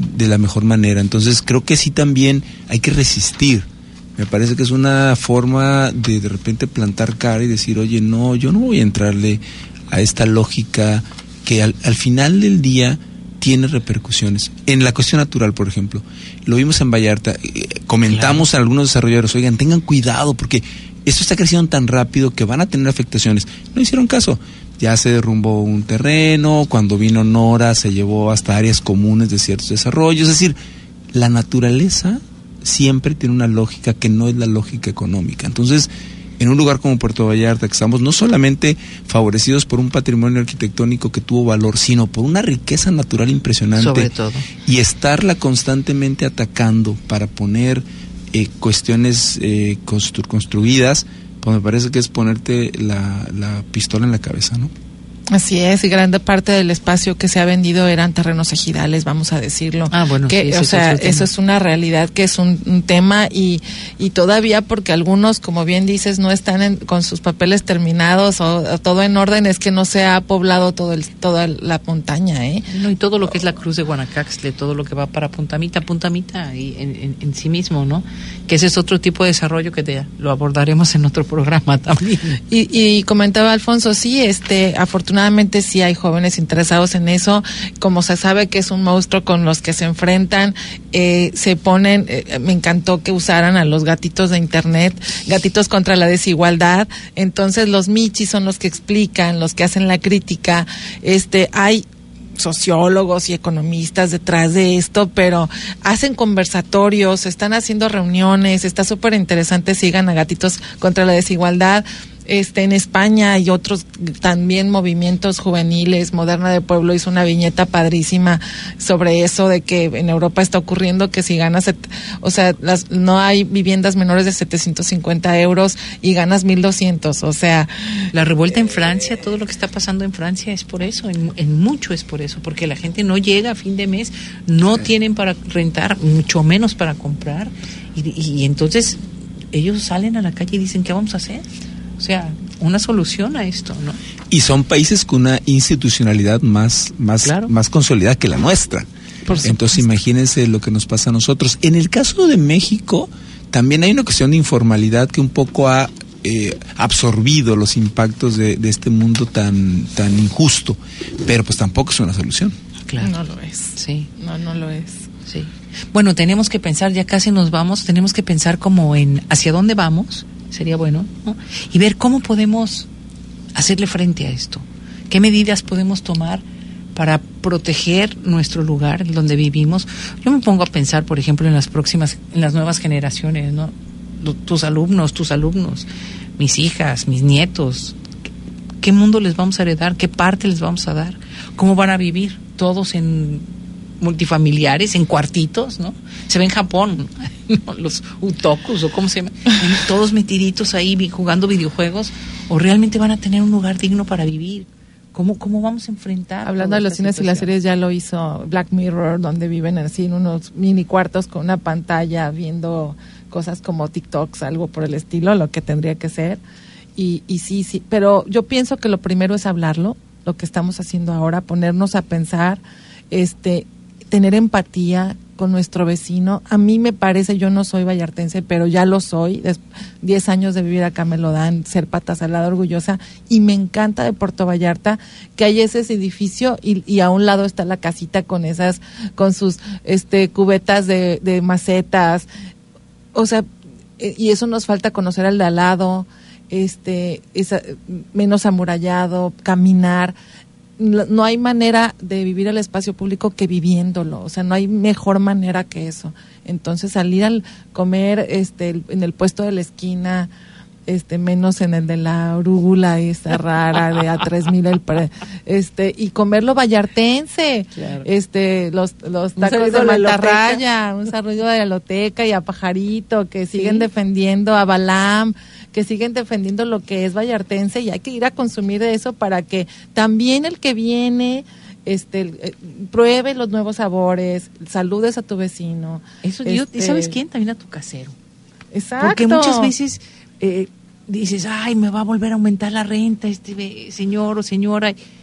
de la mejor manera. Entonces creo que sí también hay que resistir. Me parece que es una forma de de repente plantar cara y decir, oye, no, yo no voy a entrarle a esta lógica que al, al final del día tiene repercusiones. En la cuestión natural, por ejemplo, lo vimos en Vallarta, eh, comentamos claro. a algunos desarrolladores, oigan, tengan cuidado porque esto está creciendo tan rápido que van a tener afectaciones. No hicieron caso. Ya se derrumbó un terreno, cuando vino Nora se llevó hasta áreas comunes de ciertos desarrollos. Es decir, la naturaleza siempre tiene una lógica que no es la lógica económica. Entonces, en un lugar como Puerto Vallarta, que estamos no solamente favorecidos por un patrimonio arquitectónico que tuvo valor, sino por una riqueza natural impresionante. Sobre todo. Y estarla constantemente atacando para poner eh, cuestiones eh, constru- construidas, pues me parece que es ponerte la, la pistola en la cabeza, ¿no? Así es, y grande parte del espacio que se ha vendido eran terrenos ejidales, vamos a decirlo. Ah, bueno, que, sí, o ese sea, es eso es una realidad que es un, un tema y, y todavía porque algunos, como bien dices, no están en, con sus papeles terminados o, o todo en orden, es que no se ha poblado todo el, toda la montaña, ¿eh? No, y todo lo que es la Cruz de Guanacaxtle, todo lo que va para Puntamita, Puntamita y en, en, en sí mismo, ¿no? Que ese es otro tipo de desarrollo que te, lo abordaremos en otro programa también. Y, y comentaba Alfonso, sí, este, afortunadamente Afortunadamente sí hay jóvenes interesados en eso, como se sabe que es un monstruo con los que se enfrentan, eh, se ponen, eh, me encantó que usaran a los gatitos de internet, gatitos contra la desigualdad, entonces los michis son los que explican, los que hacen la crítica, este, hay sociólogos y economistas detrás de esto, pero hacen conversatorios, están haciendo reuniones, está súper interesante, sigan a Gatitos contra la Desigualdad. Este, en España hay otros también movimientos juveniles. Moderna de Pueblo hizo una viñeta padrísima sobre eso, de que en Europa está ocurriendo que si ganas, set, o sea, las, no hay viviendas menores de setecientos cincuenta euros y ganas mil doscientos, o sea. La revuelta en Francia, todo lo que está pasando en Francia es por eso, en, en mucho es por eso, porque la gente no llega a fin de mes, no tienen para rentar, mucho menos para comprar, y, y entonces ellos salen a la calle y dicen, ¿qué vamos a hacer? O sea, una solución a esto, ¿no? Y son países con una institucionalidad más, más, claro. más consolidada que la nuestra. Por Entonces, imagínense lo que nos pasa a nosotros. En el caso de México, también hay una cuestión de informalidad que un poco ha eh, absorbido los impactos de, de este mundo tan, tan injusto. Pero pues tampoco es una solución. Claro. No lo es. Sí. No, no lo es. Sí. Bueno, tenemos que pensar, ya casi nos vamos, tenemos que pensar como en hacia dónde vamos. Sería bueno, ¿no? Y ver cómo podemos hacerle frente a esto. ¿Qué medidas podemos tomar para proteger nuestro lugar en donde vivimos? Yo me pongo a pensar, por ejemplo, en las próximas, en las nuevas generaciones, ¿no? Tus alumnos, tus alumnos, mis hijas, mis nietos. ¿Qué mundo les vamos a heredar? ¿Qué parte les vamos a dar? ¿Cómo van a vivir? Todos en multifamiliares, en cuartitos, ¿no? Se ve en Japón, ¿no? Los utokus o cómo se llama, todos metiditos ahí jugando videojuegos, o realmente van a tener un lugar digno para vivir. ¿Cómo, cómo vamos a enfrentar? Hablando de los cines situación? Y las series, ya lo hizo Black Mirror, donde viven así en unos mini cuartos con una pantalla viendo cosas como TikToks, algo por el estilo, lo que tendría que ser. Y, y sí, sí, pero yo pienso que lo primero es hablarlo, lo que estamos haciendo ahora, ponernos a pensar, este, tener empatía con nuestro vecino. A mí me parece, yo no soy vallartense, pero ya lo soy. Diez años de vivir acá me lo dan, ser pata salada orgullosa, y me encanta de Puerto Vallarta que hay ese edificio y, y a un lado está la casita con esas, con sus este cubetas de, de macetas. O sea, y eso nos falta conocer al de al lado, este, esa, menos amurallado, caminar. No hay manera de vivir el espacio público que viviéndolo, o sea, no hay mejor manera que eso. Entonces, salir al comer este en el puesto de la esquina, este menos en el de la orúgula esa rara de a tres mil el pre, este y comerlo vallartense, claro. este los los tacos de mantarraya, un saludo de la loteca y a Pajarito que siguen ¿sí? defendiendo a Balam, que siguen defendiendo lo que es vallartense, y hay que ir a consumir de eso para que también el que viene este eh, pruebe los nuevos sabores, saludes a tu vecino. Eso este, ¿y sabes quién? También a tu casero. Exacto. Porque muchas veces eh, dices, ay, me va a volver a aumentar la renta este señor o señora.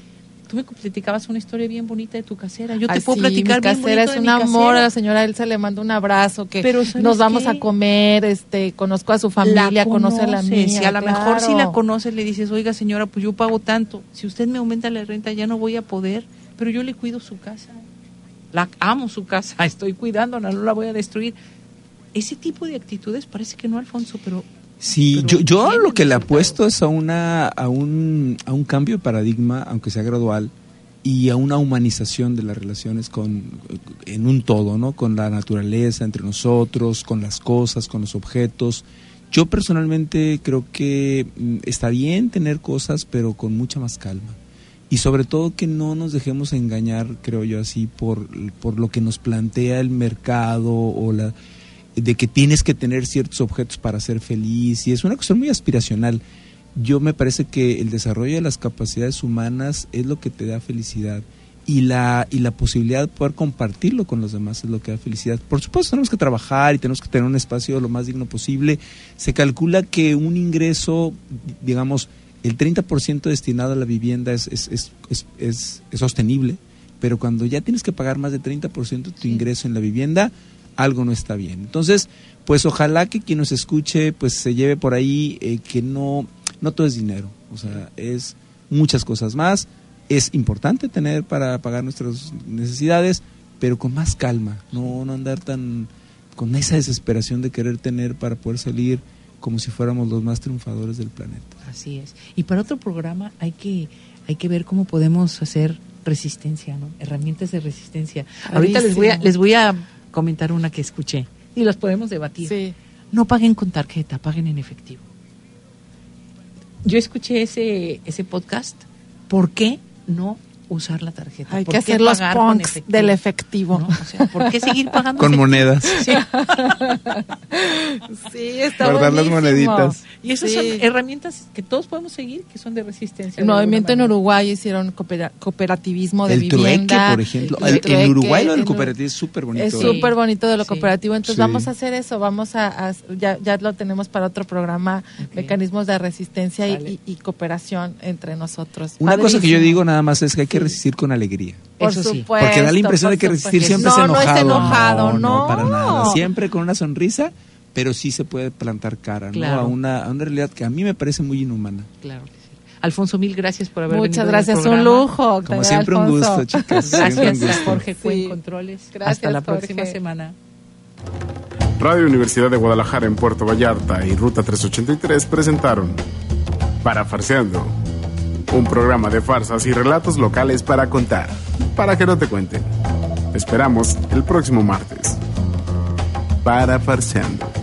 tú me platicabas una historia bien bonita de tu casera. Yo te Ay, puedo sí, platicar mi bien casera bonito es de un mi amor, a casera. la señora Elsa le mando un abrazo, que Pero ¿sabes nos vamos qué? a comer, este, conozco a su familia, La conoce a la conoces, mía. Si a lo claro. mejor si la conoces, le dices, oiga señora, pues yo pago tanto. Si usted me aumenta la renta, ya no voy a poder, pero yo le cuido su casa. La amo su casa, estoy cuidándola, no la voy a destruir. Ese tipo de actitudes parece que no, Alfonso, pero... Sí, pero yo, yo tienen lo que le resultados. apuesto es a una a un a un cambio de paradigma, aunque sea gradual, y a una humanización de las relaciones con en un todo, ¿no? Con la naturaleza, entre nosotros, con las cosas, con los objetos. Yo personalmente creo que mm, está bien tener cosas, pero con mucha más calma. Y sobre todo que no nos dejemos engañar, creo yo así, por, por lo que nos plantea el mercado o la de que tienes que tener ciertos objetos para ser feliz, y es una cuestión muy aspiracional. Yo me parece que el desarrollo de las capacidades humanas es lo que te da felicidad, y la y la posibilidad de poder compartirlo con los demás es lo que da felicidad. Por supuesto tenemos que trabajar y tenemos que tener un espacio lo más digno posible. Se calcula que un ingreso, digamos, el treinta por ciento destinado a la vivienda es es, es, es, es, es sostenible, pero cuando ya tienes que pagar más de treinta por ciento de tu Sí. ingreso en la vivienda, algo no está bien. Entonces, pues ojalá que quien nos escuche pues se lleve por ahí eh, que no, no todo es dinero, o sea, es muchas cosas más. Es importante tener para pagar nuestras necesidades, pero con más calma, no, no andar tan con esa desesperación de querer tener para poder salir como si fuéramos los más triunfadores del planeta. Así es. Y para otro programa hay que hay que ver cómo podemos hacer resistencia, ¿no? Herramientas de resistencia. Ahorita les voy a les voy a comentar una que escuché y las podemos debatir. Sí. No paguen con tarjeta, paguen en efectivo. Yo escuché ese ese podcast. ¿Por qué no usar la tarjeta? Hay ¿Por que qué hacer los pagar con punks efectivo? del efectivo. ¿No? O sea, ¿por qué seguir pagando Con efectivo? monedas. Sí. Sí, está Guardar las buenísimo. moneditas. Y esas Sí. son herramientas que todos podemos seguir, que son de resistencia. El de movimiento en alguna manera. Uruguay hicieron coopera- cooperativismo de El vivienda. trueque, por ejemplo. El El- en trueque, Uruguay lo del en Ur- cooperativo es súper bonito. Es Sí. súper bonito de lo Sí. cooperativo, entonces Sí. vamos a hacer eso, vamos a, a- ya, ya lo tenemos para otro programa, Ok. mecanismos de resistencia y, Sale. y- y cooperación entre nosotros. Una cosa que yo Padrísimo. digo nada más es que hay que Sí. resistir con alegría. Por Eso sí. supuesto, Porque da la impresión de que por resistir supuesto. siempre no, es enojado. No, es enojado, no. para nada. Siempre con una sonrisa, pero sí se puede plantar cara, Claro. ¿no? A una, a una realidad que a mí me parece muy inhumana. Claro que sí. Alfonso, mil gracias por haber Muchas venido al gracias, un programa. lujo. Como Octavio siempre un Alfonso. gusto, chicas. Siempre un Gracias a gusto. Jorge Cuen Sí. Controles. Gracias, Hasta la Jorge. próxima semana. Radio Universidad de Guadalajara en Puerto Vallarta y Ruta trescientos ochenta y tres presentaron Parafarseando, un programa de farsas y relatos locales para contar, para que no te cuenten. Te esperamos el próximo martes. Parafarseando.